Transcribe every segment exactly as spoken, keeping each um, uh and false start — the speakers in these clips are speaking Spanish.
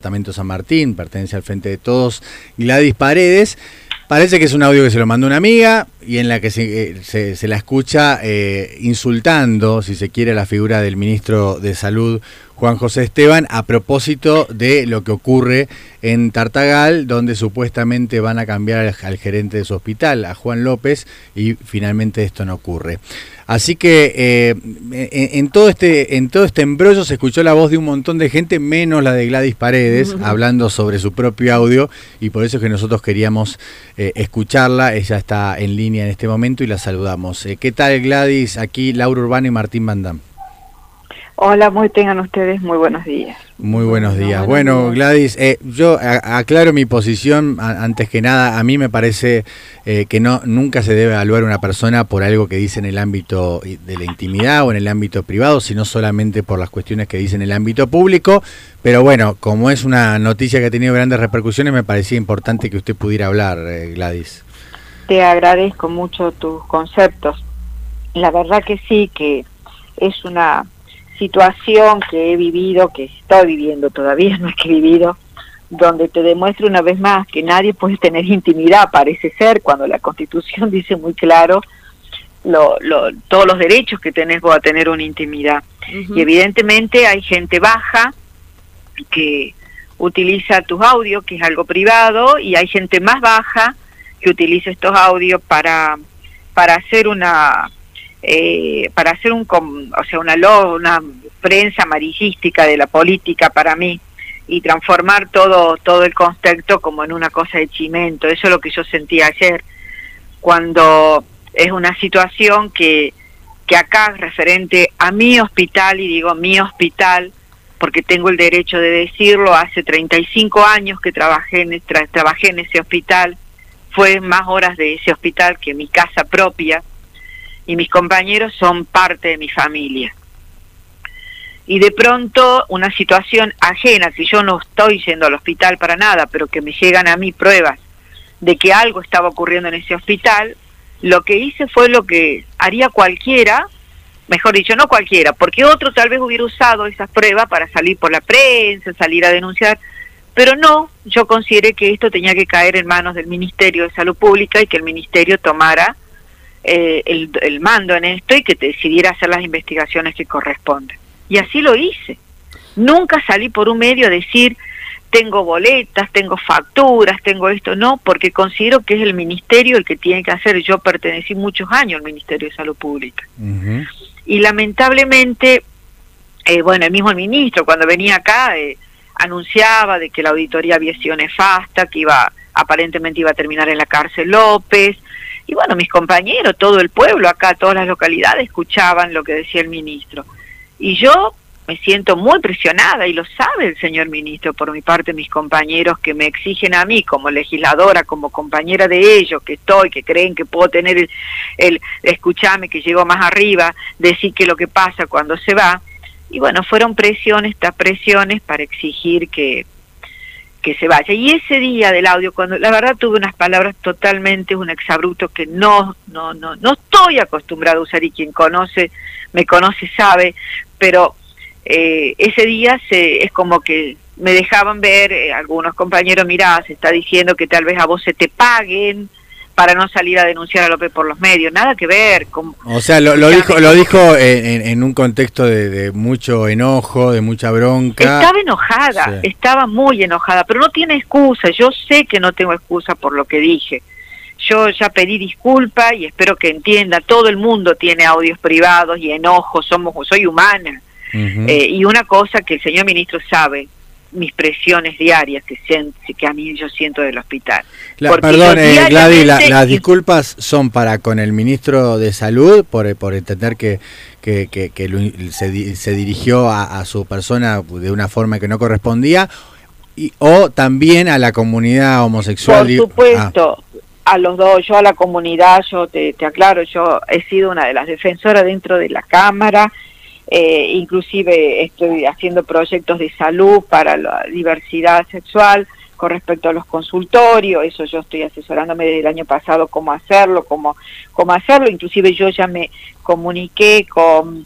departamento San Martín, pertenece al Frente de Todos, Gladys Paredes. Parece que es un audio que se lo mandó una amiga y en la que se, se, se la escucha eh, insultando, si se quiere, a la figura del ministro de Salud, Juan José Esteban, a propósito de lo que ocurre en Tartagal, donde supuestamente van a cambiar al, al gerente de su hospital, a Juan López, y finalmente esto no ocurre. Así que eh, en, en todo este en todo este embrollo se escuchó la voz de un montón de gente, menos la de Gladys Paredes, uh-huh. hablando sobre su propio audio, y por eso es que nosotros queríamos eh, escucharla. Ella está en línea en este momento y la saludamos. Eh, ¿Qué tal, Gladys? Aquí Laura Urbano y Martín Van Dam. Hola, muy tengan ustedes muy buenos días. Muy buenos días. Bueno, bueno Gladys, eh, yo a, aclaro mi posición. A, antes que nada, a mí me parece eh, que no nunca se debe evaluar una persona por algo que dice en el ámbito de la intimidad o en el ámbito privado, sino solamente por las cuestiones que dice en el ámbito público. Pero bueno, como es una noticia que ha tenido grandes repercusiones, me parecía importante que usted pudiera hablar, eh, Gladys. Te agradezco mucho tus conceptos. La verdad que sí, que es una situación que he vivido, que estoy viviendo todavía, no es que he vivido, donde te demuestra una vez más que nadie puede tener intimidad, parece ser, cuando la Constitución dice muy claro lo, lo, todos los derechos que tenés vos a tener una intimidad. Uh-huh. Y evidentemente hay gente baja que utiliza tus audios, que es algo privado, y hay gente más baja que utiliza estos audios para, para hacer una... Eh, para hacer un o sea una una prensa amarillística de la política para mí y transformar todo todo el contexto como en una cosa de chimento. Eso es lo que yo sentí ayer, cuando es una situación que que acá referente a mi hospital, y digo mi hospital porque tengo el derecho de decirlo, hace treinta y cinco años que trabajé en, tra, trabajé en ese hospital, fue más horas de ese hospital que mi casa propia, y mis compañeros son parte de mi familia. Y de pronto una situación ajena, si yo no estoy yendo al hospital para nada, pero que me llegan a mí pruebas de que algo estaba ocurriendo en ese hospital, lo que hice fue lo que haría cualquiera, mejor dicho, no cualquiera, porque otro tal vez hubiera usado esas pruebas para salir por la prensa, salir a denunciar, pero no, yo consideré que esto tenía que caer en manos del Ministerio de Salud Pública y que el Ministerio tomara Eh, el, el mando en esto y que te decidiera hacer las investigaciones que corresponden. Y así lo hice. Nunca salí por un medio a decir tengo boletas, tengo facturas, tengo esto, no, porque considero que es el ministerio el que tiene que hacer. Yo pertenecí muchos años al Ministerio de Salud Pública. Uh-huh. Y lamentablemente, eh, bueno, el mismo ministro cuando venía acá eh, anunciaba de que la auditoría había sido nefasta, que iba aparentemente iba a terminar en la cárcel López. Y bueno, mis compañeros, todo el pueblo acá, todas las localidades escuchaban lo que decía el ministro. Y yo me siento muy presionada, y lo sabe el señor ministro, por mi parte mis compañeros que me exigen a mí como legisladora, como compañera de ellos, que estoy, que creen que puedo tener el, el escuchame, que llego más arriba, decir que lo que pasa cuando se va. Y bueno, fueron presiones, estas presiones para exigir que... que se vaya. Y ese día del audio, cuando la verdad tuve unas palabras totalmente, un exabrupto que no, no, no, no estoy acostumbrado a usar, y quien conoce, me conoce sabe, pero eh, ese día se, es como que me dejaban ver eh, algunos compañeros, mirá, se está diciendo que tal vez a vos se te paguen para no salir a denunciar a López por los medios, nada que ver. Con, o sea, lo, lo dijo lo dijo en, en un contexto de, de mucho enojo, de mucha bronca. Estaba enojada, sí. Estaba muy enojada, pero no tiene excusa. Yo sé que no tengo excusa por lo que dije. Yo ya pedí disculpa y espero que entienda. Todo el mundo tiene audios privados y enojos, somos, soy humana. Uh-huh. eh, y una cosa que el señor ministro sabe, mis presiones diarias que, siento, que a mí yo siento del hospital. La, perdón, eh, Gladys, la, las disculpas son para con el ministro de Salud por, por entender que, que, que, que lo, se, se dirigió a, a su persona de una forma que no correspondía, y, o también a la comunidad homosexual. Por supuesto, ah. a los dos, yo a la comunidad, yo te, te aclaro, yo he sido una de las defensoras dentro de la Cámara. Eh, inclusive estoy haciendo proyectos de salud para la diversidad sexual con respecto a los consultorios, eso yo estoy asesorándome desde el año pasado cómo hacerlo, cómo, cómo hacerlo, inclusive yo ya me comuniqué con,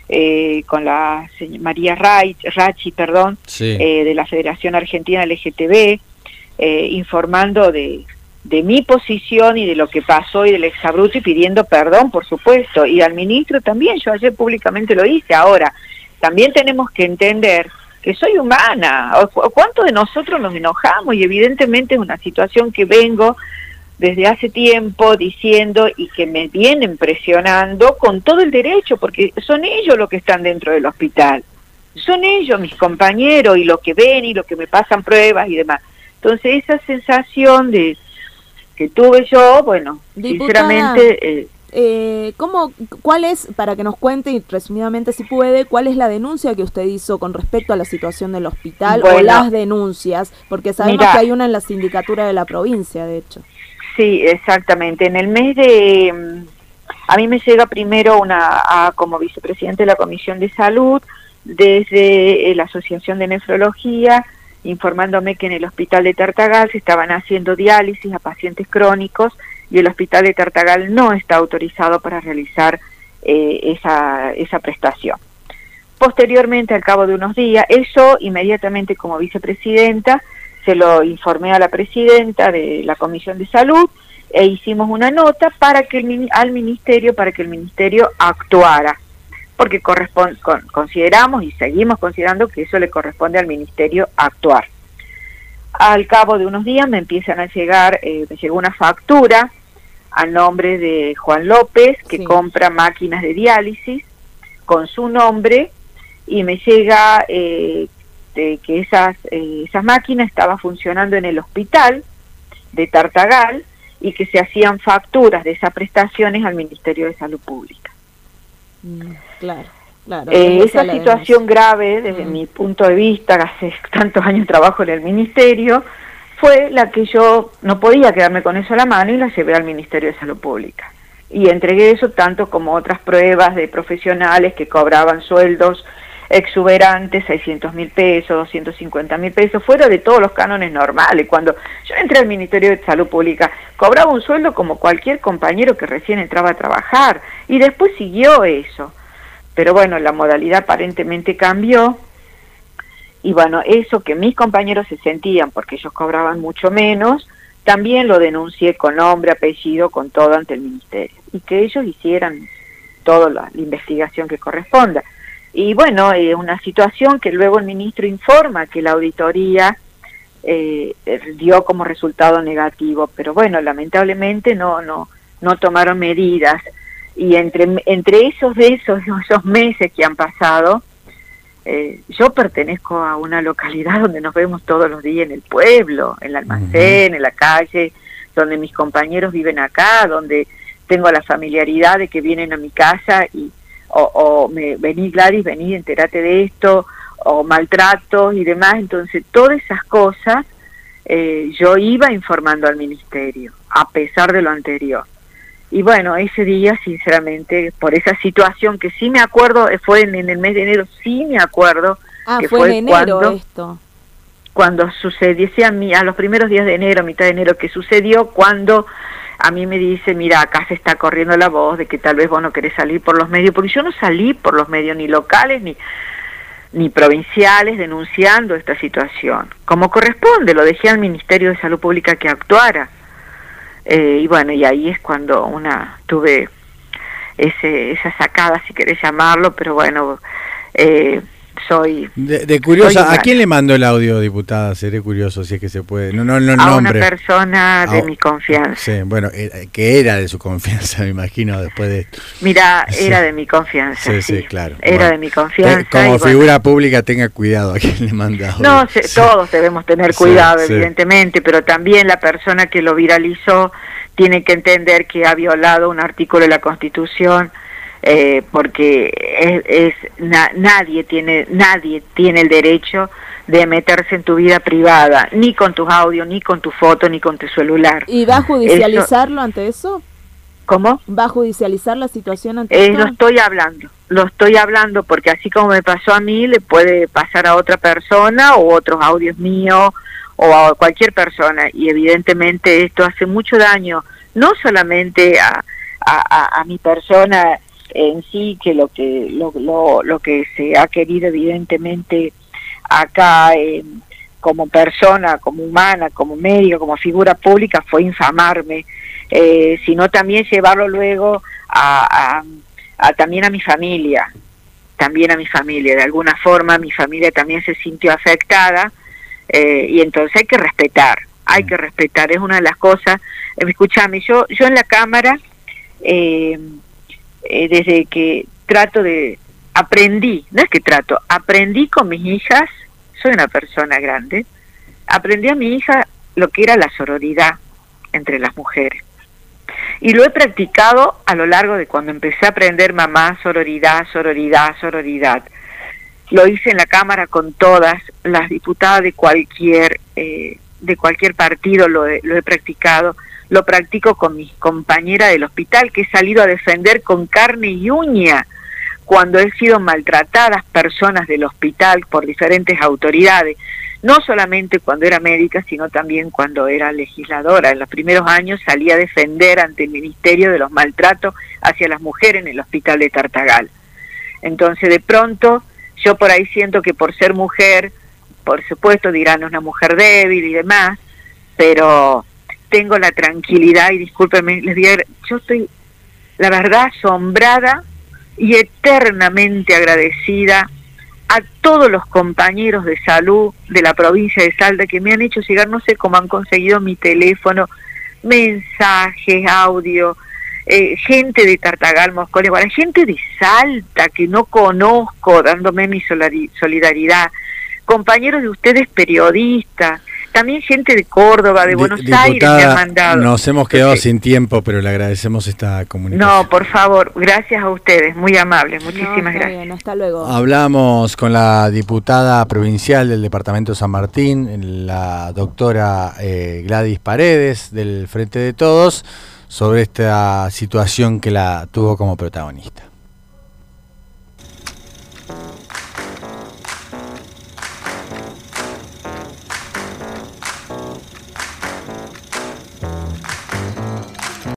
eh, con la señora María Rachi, perdón, sí. eh, de la Federación Argentina L G T B, eh, informando de, de mi posición y de lo que pasó y del exabrupto, y pidiendo perdón, por supuesto, y al ministro también. Yo ayer públicamente lo hice. Ahora, también tenemos que entender que soy humana. ¿Cuántos de nosotros nos enojamos? Y evidentemente es una situación que vengo desde hace tiempo diciendo y que me vienen presionando con todo el derecho, porque son ellos los que están dentro del hospital, son ellos mis compañeros y los que ven y los que me pasan pruebas y demás. Entonces esa sensación de que tuve yo, bueno, Diputada, sinceramente... Eh, eh, ¿cómo, ¿Cuál es, para que nos cuente y resumidamente si puede, cuál es la denuncia que usted hizo con respecto a la situación del hospital, bueno, o las denuncias? Porque sabemos mirá, que hay una en la sindicatura de la provincia, de hecho. Sí, exactamente. En el mes de... A mí me llega primero una a, como vicepresidente de la Comisión de Salud, desde eh, la Asociación de Nefrología, informándome que en el hospital de Tartagal se estaban haciendo diálisis a pacientes crónicos y el hospital de Tartagal no está autorizado para realizar eh, esa, esa prestación. Posteriormente, al cabo de unos días, eso inmediatamente como vicepresidenta, se lo informé a la presidenta de la Comisión de Salud e hicimos una nota para que el, al ministerio, para que el ministerio actuara, porque corresponde, con, consideramos y seguimos considerando que eso le corresponde al ministerio actuar. Al cabo de unos días me empiezan a llegar, eh, me llegó una factura a nombre de Juan López, que sí. compra máquinas de diálisis con su nombre, y me llega eh, de que esas, eh, esas máquinas estaban funcionando en el hospital de Tartagal y que se hacían facturas de esas prestaciones al Ministerio de Salud Pública. Mm, claro, claro. Eh, esa situación grave, desde mm. mi punto de vista, hace tantos años trabajo en el Ministerio, fue la que yo no podía quedarme con eso a la mano y la llevé al Ministerio de Salud Pública. Y entregué eso tanto como otras pruebas de profesionales que cobraban sueldos exuberantes, seiscientos mil pesos, doscientos cincuenta mil pesos, fuera de todos los cánones normales. Cuando yo entré al Ministerio de Salud Pública, cobraba un sueldo como cualquier compañero que recién entraba a trabajar, y después siguió eso. Pero bueno, la modalidad aparentemente cambió, y bueno, eso que mis compañeros se sentían, porque ellos cobraban mucho menos, también lo denuncié con nombre, apellido, con todo ante el Ministerio, y que ellos hicieran toda la, la investigación que corresponda. Y bueno, es eh, una situación que luego el ministro informa que la auditoría eh, dio como resultado negativo, pero bueno, lamentablemente no no no tomaron medidas, y entre entre esos de esos, esos meses que han pasado, eh, yo pertenezco a una localidad donde nos vemos todos los días en el pueblo, en el almacén, uh-huh. en la calle, donde mis compañeros viven acá, donde tengo la familiaridad de que vienen a mi casa y O, o me, vení Gladys, vení, entérate de esto, o maltratos y demás. Entonces todas esas cosas eh, yo iba informando al ministerio, a pesar de lo anterior. Y bueno, ese día sinceramente, por esa situación que sí me acuerdo, fue en, en el mes de enero, sí me acuerdo, ah, que fue, fue en enero cuando, esto. cuando sucedió, a, mí, a los primeros días de enero, mitad de enero, que sucedió cuando a mí me dice, mira, acá se está corriendo la voz de que tal vez vos no querés salir por los medios, porque yo no salí por los medios ni locales ni, ni provinciales denunciando esta situación. Como corresponde, lo dejé al Ministerio de Salud Pública que actuara. Eh, y bueno, y ahí es cuando una tuve ese esa sacada, si querés llamarlo, pero bueno, eh, soy... De, de curiosa, soy ¿a quién le mandó el audio, diputada? Seré curioso si es que se puede. No, no, no, a nombre. Una persona de a, mi confianza. Sí, bueno, eh, que era de su confianza, me imagino, después de esto. Mira, sí. era de mi confianza. Sí, sí, sí claro. Era bueno, de mi confianza. Como y figura bueno, pública, tenga cuidado a quién le manda audio. No, se, sí. todos debemos tener cuidado, sí, evidentemente, sí. pero también la persona que lo viralizó tiene que entender que ha violado un artículo de la Constitución. Eh, porque es, es na, nadie tiene nadie tiene el derecho de meterse en tu vida privada, ni con tus audios, ni con tu foto, ni con tu celular. ¿Y va a judicializarlo eso, ante eso? ¿Cómo? ¿Va a judicializar la situación ante eh, esto? Lo estoy hablando, lo estoy hablando porque así como me pasó a mí, le puede pasar a otra persona o otros audios míos o a cualquier persona, y evidentemente esto hace mucho daño, no solamente a, a, a, a mi persona, en sí que lo que lo, lo, lo que se ha querido evidentemente acá eh, como persona, como humana, como médico, como figura pública, fue infamarme, eh, sino también llevarlo luego a, a, a también a mi familia, también a mi familia, de alguna forma mi familia también se sintió afectada, eh, y entonces hay que respetar, hay que respetar, es una de las cosas. Eh, escúchame, yo, yo en la cámara, eh, eh, desde que trato de, aprendí, no es que trato, aprendí con mis hijas, soy una persona grande, aprendí a mi hija lo que era la sororidad entre las mujeres. Y lo he practicado a lo largo de cuando empecé a aprender mamá, sororidad, sororidad, sororidad. Lo hice en la Cámara con todas las diputadas de cualquier eh, de cualquier partido, lo he, lo he practicado. Lo practico con mis compañeras del hospital, que he salido a defender con carne y uña cuando he sido maltratadas personas del hospital por diferentes autoridades. No solamente cuando era médica, sino también cuando era legisladora. En los primeros años salí a defender ante el Ministerio de los maltratos hacia las mujeres en el hospital de Tartagal. Entonces, de pronto, yo por ahí siento que por ser mujer, por supuesto dirán una mujer débil y demás, pero tengo la tranquilidad, y discúlpenme, les digo, yo estoy, la verdad, asombrada y eternamente agradecida a todos los compañeros de salud de la provincia de Salta que me han hecho llegar, no sé cómo han conseguido mi teléfono, mensajes, audio, eh, gente de Tartagal, Moscone, bueno, gente de Salta que no conozco, dándome mi solidaridad, compañeros de ustedes periodistas, también gente de Córdoba, de Buenos Diputada, Aires me han mandado. Nos hemos quedado Entonces, sin tiempo, pero le agradecemos esta comunicación. No, por favor, gracias a ustedes, muy amables, muchísimas no, está gracias. Bien, hasta luego. Hablamos con la diputada provincial del departamento de San Martín, la doctora eh, Gladys Paredes, del Frente de Todos, sobre esta situación que la tuvo como protagonista.